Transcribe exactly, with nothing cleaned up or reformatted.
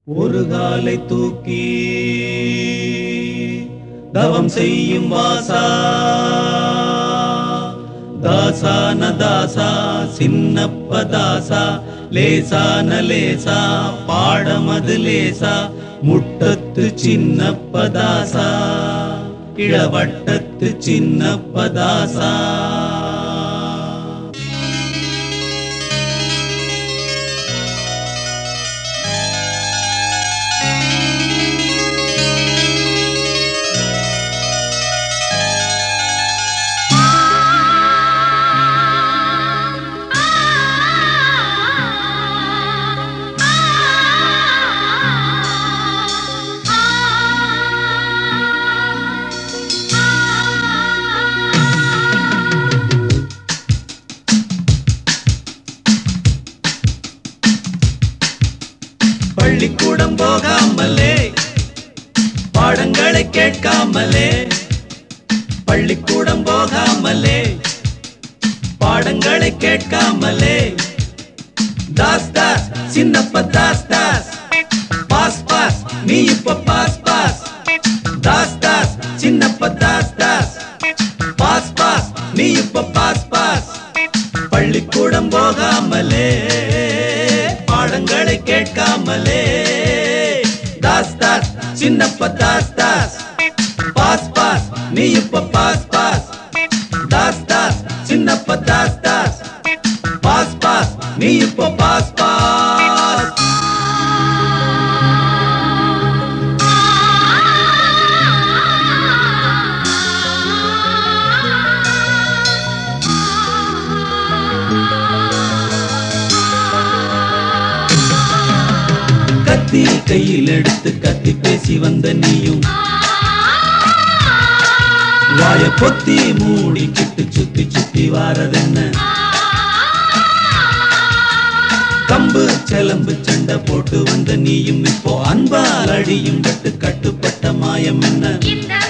ஒரு காலை தூக்கி தவம் செய்யும் வாசா தாசான தாசா சின்னப்ப தாசா லேசான லேசா பாடமது லேசா முட்டத்து சின்னப்ப தாசா இளவட்டத்து சின்னப்ப தாசா பள்ளிக்கூடம் போகாமலே பாடங்களை கேட்காமலே பள்ளிக்கூடம் போகாமலே பாடங்களை கேட்காமலே தாஸ் தாஸ் சின்னப்ப தாஸ் தாஸ் பாஸ் பாஸ் நீ இப்ப pass pass Das Das Chinnappa Das Das pass pass நீ இப்ப பாஸ் பாஸ் பள்ளிக்கூடம் போகாமலே பாடங்களை கேட்காமலே தாஸ் தாஸ் சின்னப்ப தாஸ் தாஸ் பாஸ் பாஸ் நீ இப்ப pass pass Das Das Chinnappa Das Das pass pass நீ இப்ப பாஸ் பாஸ் கத்தி கையில் எடுத்து கத்தி பேசி வந்த நீயும் வாய பொத்தி மூடிக்கிட்டு சுத்தி சுத்தி வாரதென்ன கம்பு செலம்பு சண்டை போட்டு வந்த நீயும் இப்போ அன்பால் அடியும் கட்டு கட்டுப்பட்ட மாயம் என்ன